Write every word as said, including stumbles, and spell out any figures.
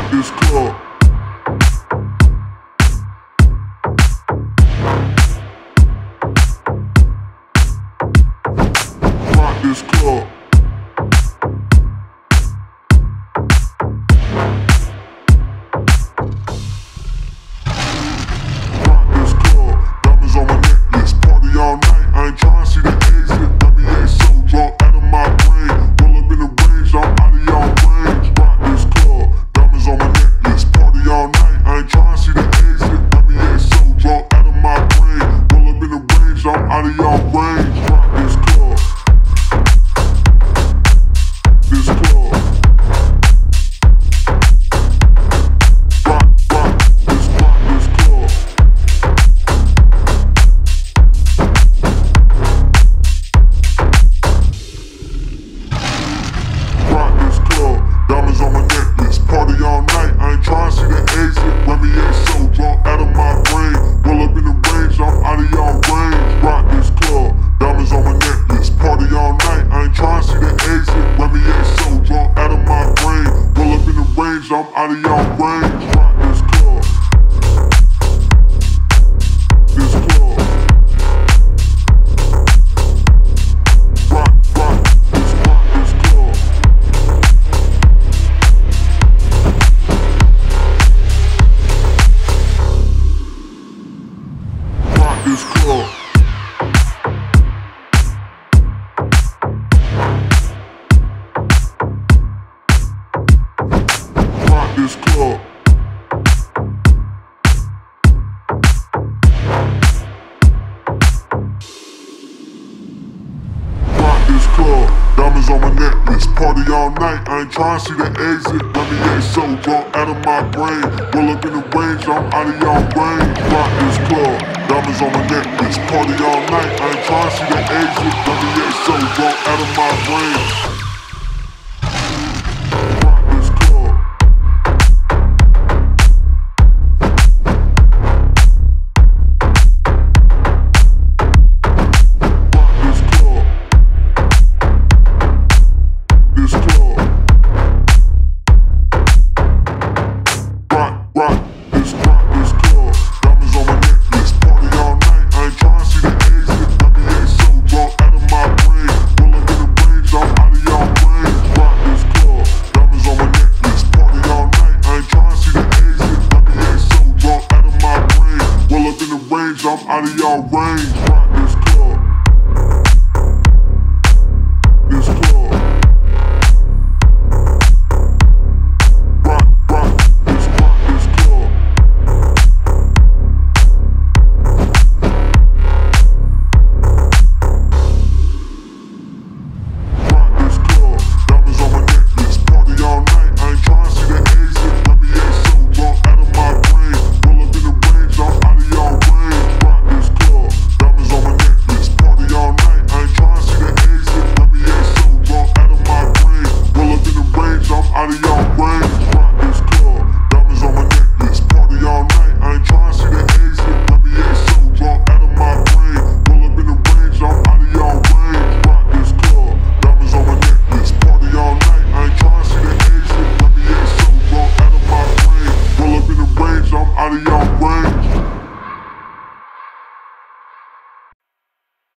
this club. Rock this club. Rock this club. Diamonds on my necklace. Party all night. I ain't tryna see the exit. Got me ain't so drunk out of my brain. Roll up in the range. I'm out of y'all range. Rock this club. Diamonds on my necklace. Party all night. I ain't tryna see the exit. Got me ain't so drunk out of my brain. Roll up in the range. I'm out of y'all range. Rock this club. This club. Rock, rock, this rock, this club. Rock this club. Diamonds on my necklace. Party all night. I ain't tryna see the exit. Remy ain't so drunk out of my brain. Roll up in the range. I'm out of y'all range. Rock this club. Diamonds on my necklace. Party all night. I ain't tryna see the exit. Remy ain't so drunk out of my brain. Roll up in the range. I'm out of y'all range. Rock this club. This club. Rock, rock, this rock, this club. Rock this club. Rock this club. Rock this club. Diamonds on my necklace. Party all night. I ain't tryna see the exit. Remy ain't so drunk out of my brain. Roll up in the range. I'm out of y'all range. Rock this club. Diamonds on my necklace. Party all night. I ain't tryna see the exit. Remy ain't so drunk out of my brain. Rock this club. Rock this club. This club. Rock, rock, this rock, this club. Diamonds on my necklace. Party all night. I ain't tryna see the exit. Remy ain't so drunk out of my brain. Roll up in the range. I'm out of y'all range. Rock this club. Diamonds on my necklace. Party all night. I ain't tryna see the exit. Remy ain't so drunk out of my brain. Roll up in the range. I'm out of y'all range.